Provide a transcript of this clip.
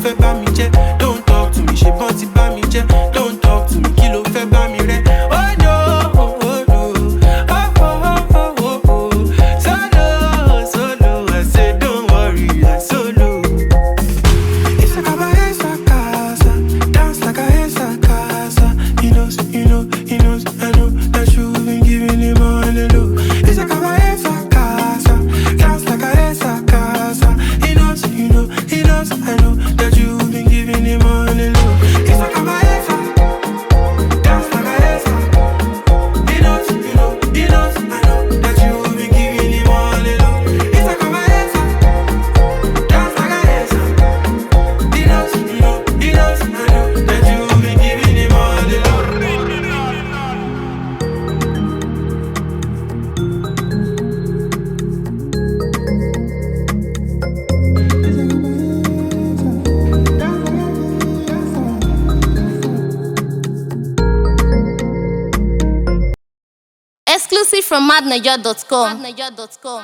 fẹ́ bá mi jẹ́. Don't talk to me, ṣe bọ́n ti bá mi jẹ́. Don't talk to me, kí ló fẹ́ bá mi rẹ́. Oh no, oh no, oh oh oh oh oh. Solo, solo, I say don't worry, I solo. It's like a casa, dance like a casa. He knows, I know that you've been giving him all the love. It's like a casa, dance like a casa. He knows, I know that you've been giving him all the love. It's like a dance like a he knows, I know that you've been giving him all the love. It's like a dance like a he knows, I know that you've been giving him all the love. Exclusive from madniger.com.